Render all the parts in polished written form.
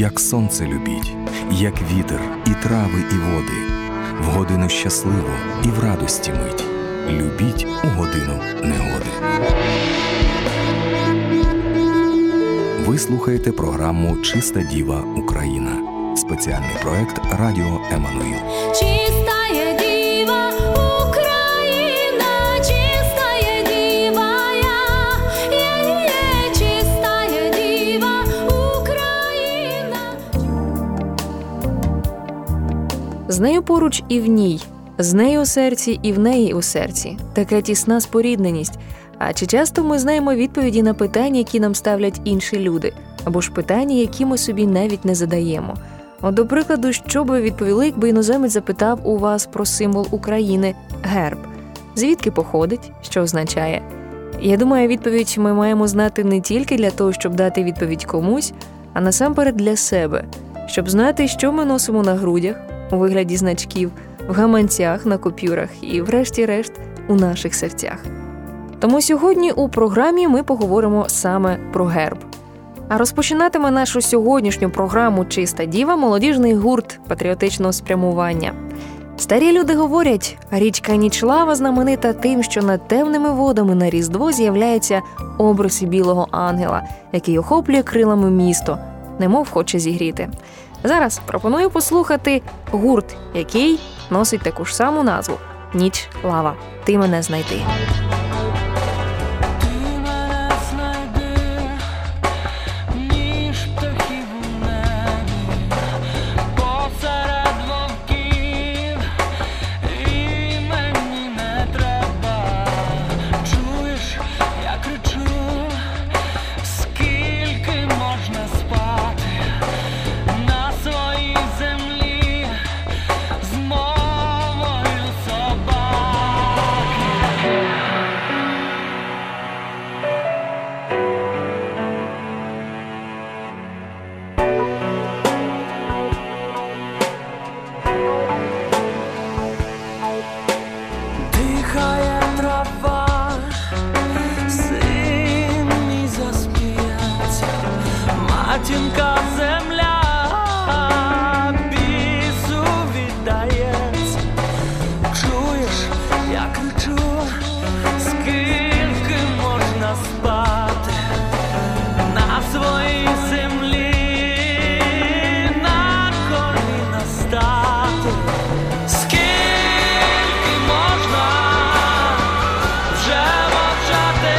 як сонце любіть, як вітер, і трави, і води, в годину щасливу і в радості мить, любіть у годину негоди. Ви слухаєте програму «Чиста діва Україна». Спеціальний проект Радіо Еммануїл. Чистая діва Україна, чистая діва я, чистая діва Україна. З нею поруч і в ній, з нею у серці і в неї у серці. Така тісна спорідненість. А чи часто ми знаємо відповіді на питання, які нам ставлять інші люди? Або ж питання, які ми собі навіть не задаємо? От, до прикладу, що би відповіли, якби іноземець запитав у вас про символ України – герб? Звідки походить? Що означає? Я думаю, відповідь ми маємо знати не тільки для того, щоб дати відповідь комусь, а насамперед для себе. Щоб знати, що ми носимо на грудях, у вигляді значків, в гаманцях, на купюрах і, врешті-решт, у наших серцях. Тому сьогодні у програмі ми поговоримо саме про герб. А розпочинатиме нашу сьогоднішню програму «Чиста діва» молодіжний гурт патріотичного спрямування. Старі люди говорять, річка Нічлава знаменита тим, що над темними водами на Різдво з'являється образ білого ангела, який охоплює крилами місто, немов хоче зігріти. Зараз пропоную послухати гурт, який носить таку ж саму назву – «Нічлава. Ти мене знайди». Матінка земля бісу віддається. Чуєш, я кричу, скільки можна спати на своїй землі, на коліна стати. Скільки можна вже мовчати?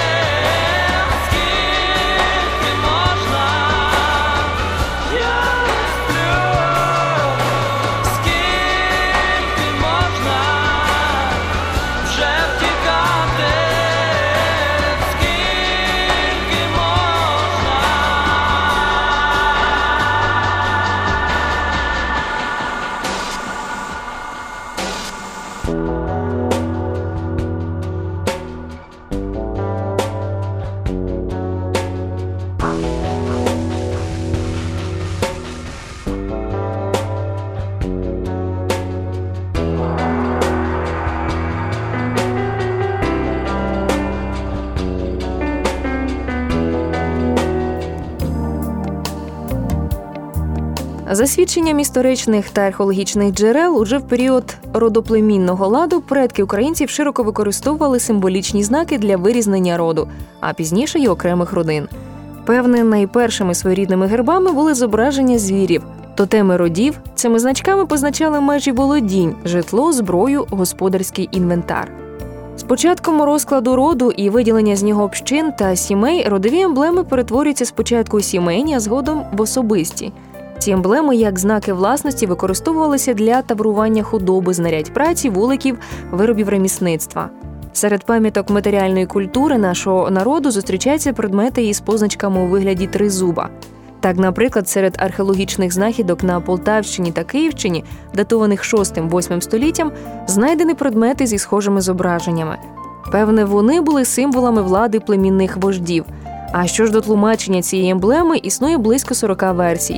За свідченням історичних та археологічних джерел, уже в період родоплемінного ладу предки українців широко використовували символічні знаки для вирізнення роду, а пізніше й окремих родин. Певне, найпершими своєрідними гербами були зображення звірів. Тотеми родів цими значками позначали межі володінь, житло, зброю, господарський інвентар. З початком розкладу роду і виділення з нього общин та сімей родові емблеми перетворюються спочатку у сімейні, а згодом в особисті. Ці емблеми, як знаки власності, використовувалися для таврування худоби, знарядь праці, вуликів, виробів ремісництва. Серед пам'яток матеріальної культури нашого народу зустрічаються предмети із позначками у вигляді тризуба. Так, наприклад, серед археологічних знахідок на Полтавщині та Київщині, датованих 6-8 століттям, знайдені предмети зі схожими зображеннями. Певне, вони були символами влади племінних вождів. А що ж до тлумачення цієї емблеми, існує близько 40 версій.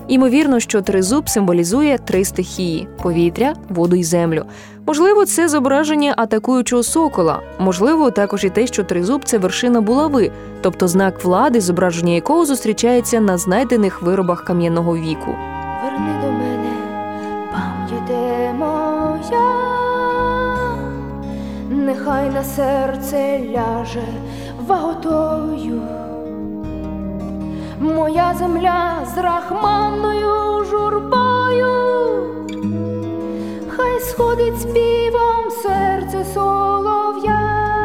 Імовірно, що тризуб символізує 3 стихії – повітря, воду і землю. Можливо, це зображення атакуючого сокола. Можливо, також і те, що тризуб – це вершина булави, тобто знак влади, зображення якого зустрічається на знайдених виробах кам'яного віку. Верни до мене, пам'яте моя, нехай на серце ляже ваготою. Моя земля з рахманною журбою, хай сходить співом серце солов'я.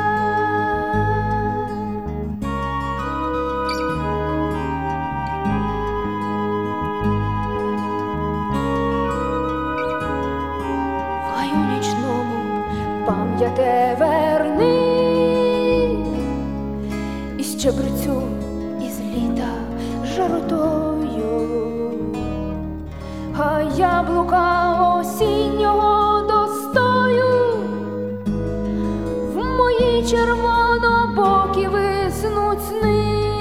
В гаю нічному пам'яте верни, і щебрецю із літа жаротою, а яблука осіннього достою в мої червонобокі виснуть сни.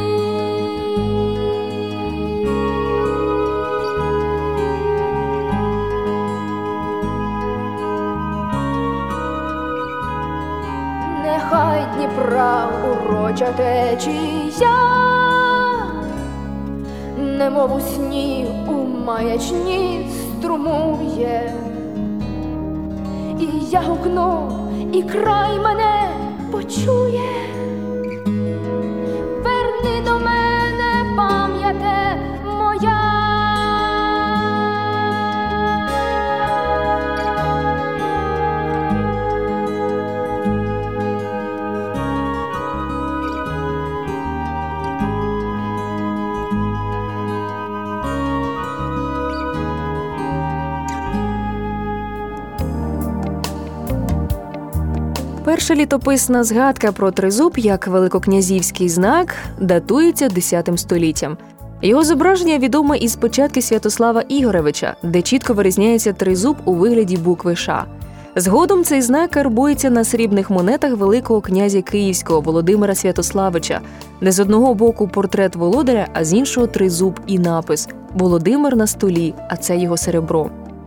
Нехай Дніпра уроча течія, немов у сні у маячні струмує, і я гукну, і край мене почує. Верни до мене, пам'яте моя. Перша літописна згадка про тризуб як великокнязівський знак датується X століттям. Його зображення відоме із початки Святослава Ігоревича, де чітко вирізняється тризуб у вигляді букви «Ш». Згодом цей знак карбується на срібних монетах великого князя Київського Володимира Святославича, де з одного боку портрет володаря, а з іншого тризуб і напис «Володимир на столі», а це його серебро.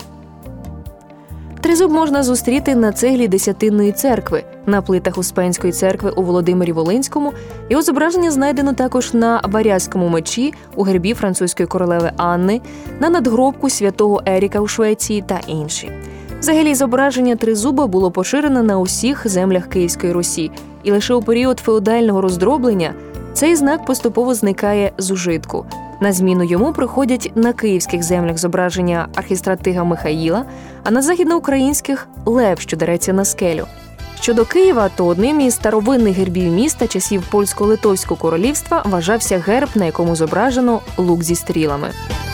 Тризуб можна зустріти на цеглі Десятинної церкви, на плитах Успенської церкви у Володимирі-Волинському. Його зображення знайдено також на Варязькому мечі, у гербі французької королеви Анни, на надгробку святого Еріка у Швеції та інші. Взагалі, зображення тризуба було поширене на усіх землях Київської Русі, і лише у період феодального роздроблення цей знак поступово зникає з ужитку. На зміну йому приходять на київських землях зображення архістратига Михаїла, а на західноукраїнських – лев, що дереться на скелю. Щодо Києва, то одним із старовинних гербів міста часів Польсько-Литовського королівства вважався герб, на якому зображено лук зі стрілами.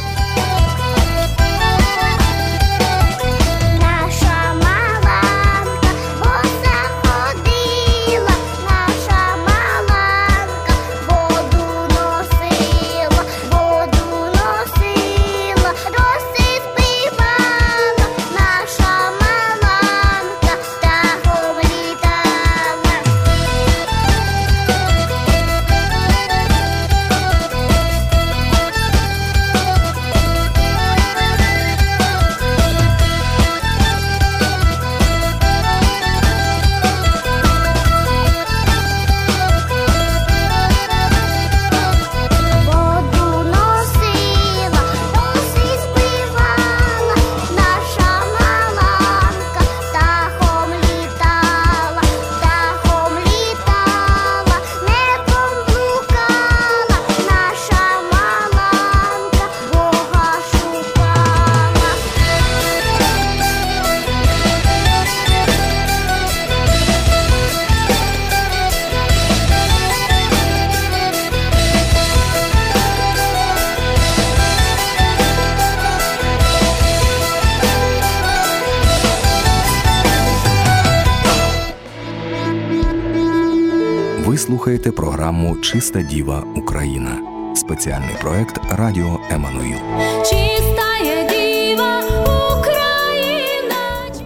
Ви слухаєте програму «Чиста діва Україна» – спеціальний проект Радіо Еммануїл. Чистая діва Україна.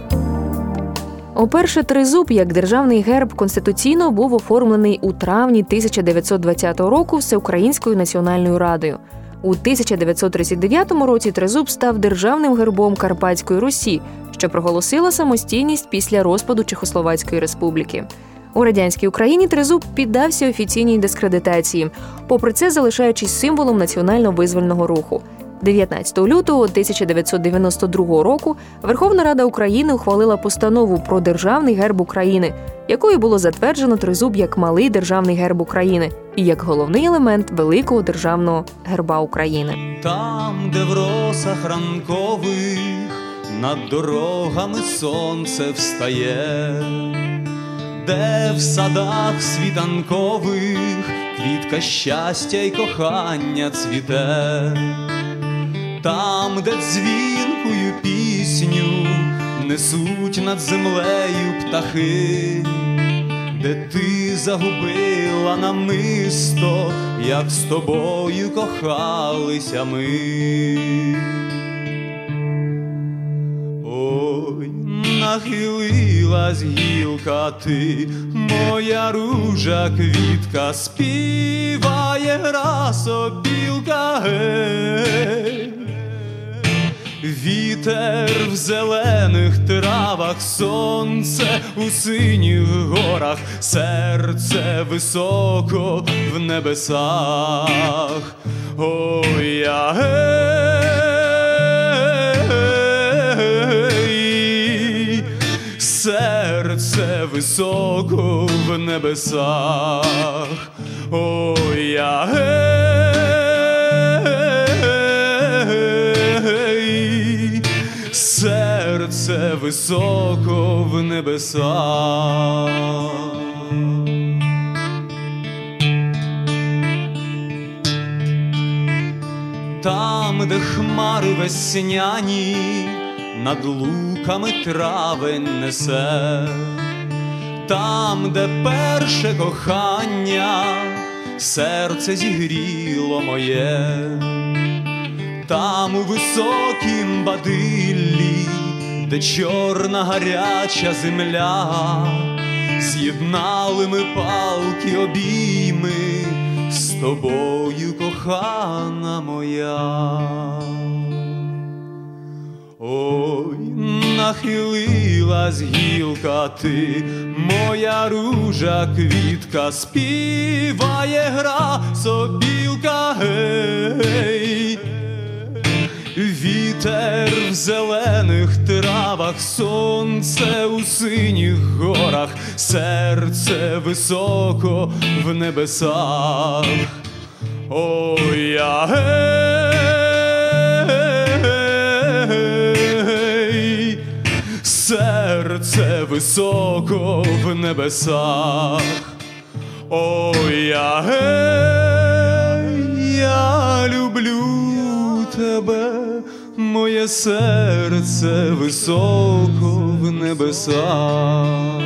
Уперше тризуб як державний герб конституційно був оформлений у травні 1920 року Всеукраїнською національною радою. У 1939 році тризуб став державним гербом Карпатської Русі, що проголосила самостійність після розпаду Чехословацької республіки. У радянській Україні тризуб піддався офіційній дискредитації, попри це залишаючись символом національно-визвольного руху. 19 лютого 1992 року Верховна Рада України ухвалила постанову про Державний герб України, якою було затверджено тризуб як малий державний герб України і як головний елемент великого державного герба України. Там, де в росах ранкових над дорогами сонце встає, де в садах світанкових квітка щастя й кохання цвіте, там, де дзвінкою пісню несуть над землею птахи, де ти загубила намисто, як з тобою кохалися ми. Ой, нахилилась гілка ти, моя ружа квітка, співає гра сопілка, гей. Вітер в зелених травах, сонце у синіх горах, серце високо в небесах. Ой, я гей, серце високо в небесах. Ой, я гей, серце високо в небесах. Там, де хмари весняні над луками травень несе, там, де перше кохання серце зігріло моє, там у високім бадиллі, де чорна гаряча земля, з'єднали ми палки обійми з тобою, кохана моя. Ой, нахилилась гілка ти, моя ружа квітка, співає гра сопілка, гей. Вітер в зелених травах, сонце у синіх горах, серце високо в небесах. Ой, я гей, серце високо в небесах. Ой, я гей, я люблю тебе, моє серце високо в небесах.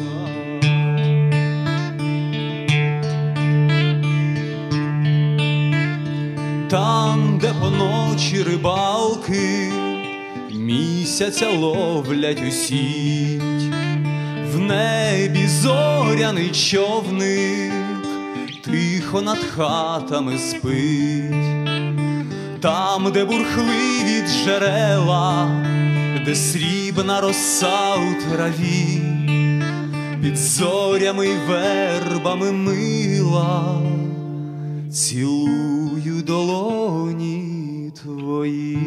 Там, де поночі рибалки місяця ловлять у сіть, в небі зоряний човник тихо над хатами спить. Там, де бурхливі джерела, де срібна роса у траві, під зорями й вербами мила, цілую долоні твої.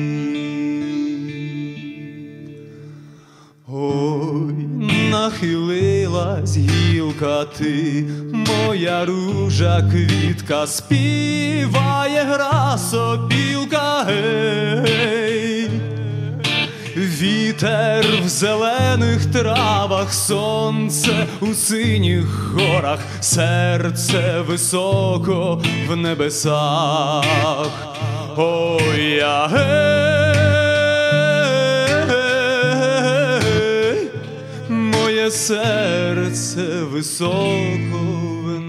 Ой, нахилилась гілка ти, моя ружа квітка, співає гра сопілка, гей. Вітер в зелених травах, сонце у синіх горах, серце високо в небесах. Ой, я гей, моє серце високо в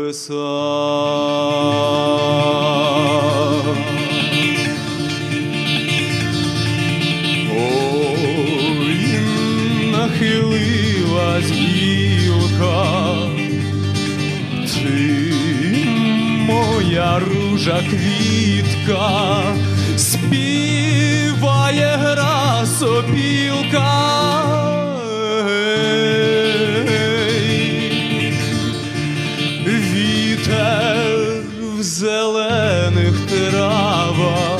небесах. Ой, нахилилась гілка ти, моя ружа рижа квітка, співає гра сопілка. Вітер в зелених травах,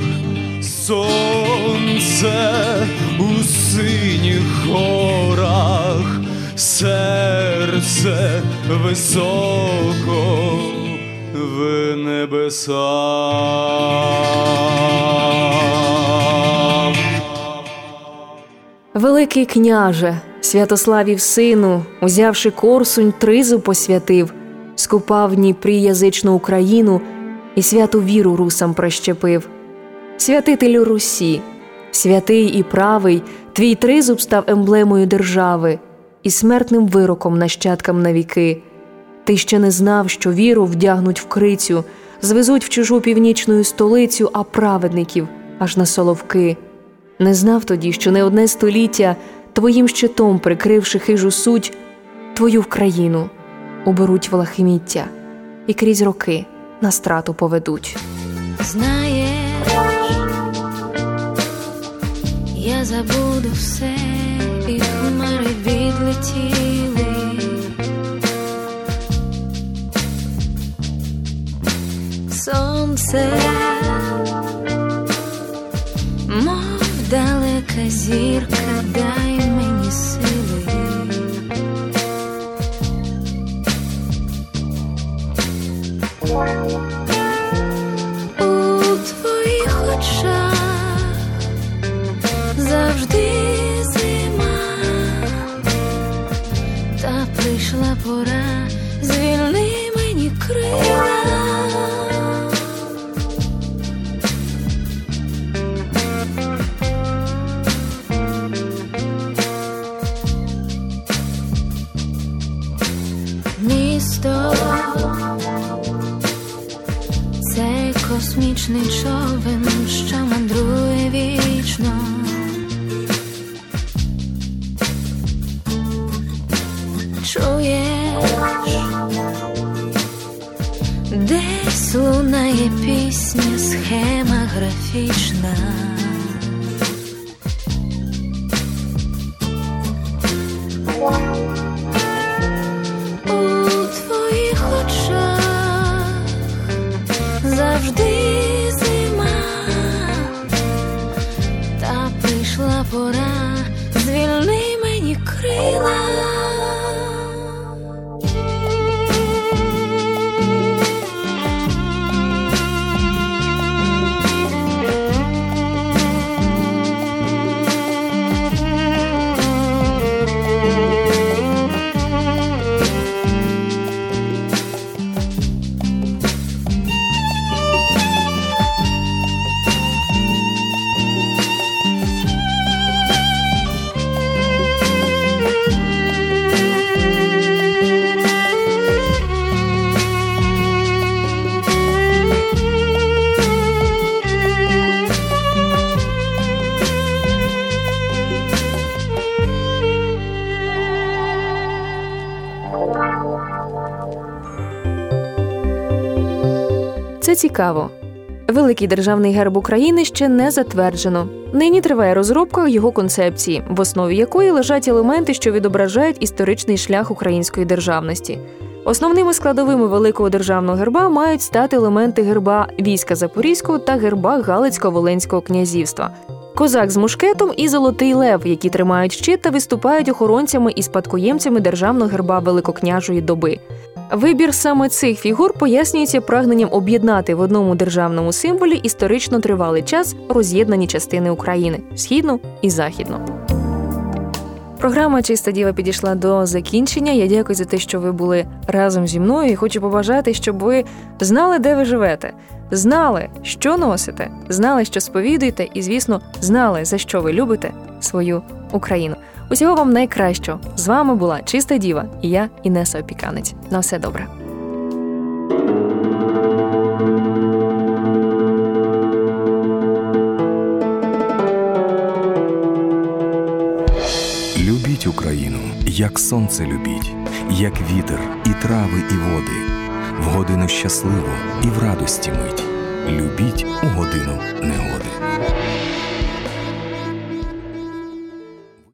сонце у синіх горах, серце високо в небесах. Великий княже, Святославів сину, узявши Корсунь, тризу посвятив, скупав в Дніпрі язичну Україну і святу віру русам прищепив. Святителю Русі, святий і правий, твій тризуб став емблемою держави і смертним вироком нащадкам на віки. Ти ще не знав, що віру вдягнуть в крицю, звезуть в чужу північну столицю, а праведників аж на Соловки. Не знав тоді, що не одне століття, твоїм щитом прикривши хижу суть, твою в країну уберуть в лахміття і крізь роки на страту поведуть. Знаєш, я забуду все, і хмари відлетіли. Сонце, мов далека зірка, дай мені сили. У твоїх очах завжди зима, та прийшла пора, звільни мені крила. Місто — це космічний човен, що мандрує вічно. Чуєш, десь лунає пісня, схема графічна. У твоїх очах завжди зима, та прийшла пора, звільни мені крила. Це цікаво. Великий державний герб України ще не затверджено. Нині триває розробка його концепції, в основі якої лежать елементи, що відображають історичний шлях української державності. Основними складовими великого державного герба мають стати елементи герба війська Запорізького та герба Галицько-Волинського князівства. Козак з мушкетом і золотий лев, які тримають щит та виступають охоронцями і спадкоємцями державного герба Великокняжої доби. Вибір саме цих фігур пояснюється прагненням об'єднати в одному державному символі історично тривалий час роз'єднані частини України – східну і західну. Програма «Чиста діва» підійшла до закінчення. Я дякую за те, що ви були разом зі мною. І хочу побажати, щоб ви знали, де ви живете, знали, що носите, знали, що сповідуєте і, звісно, знали, за що ви любите свою Україну. Усього вам найкращого. З вами була Чиста діва і я, Інеса Опіканець. На все добре. Любіть Україну, як сонце любіть, як вітер, і трави, і води. в годину щасливу і в радості мить. Любіть у годину негоди.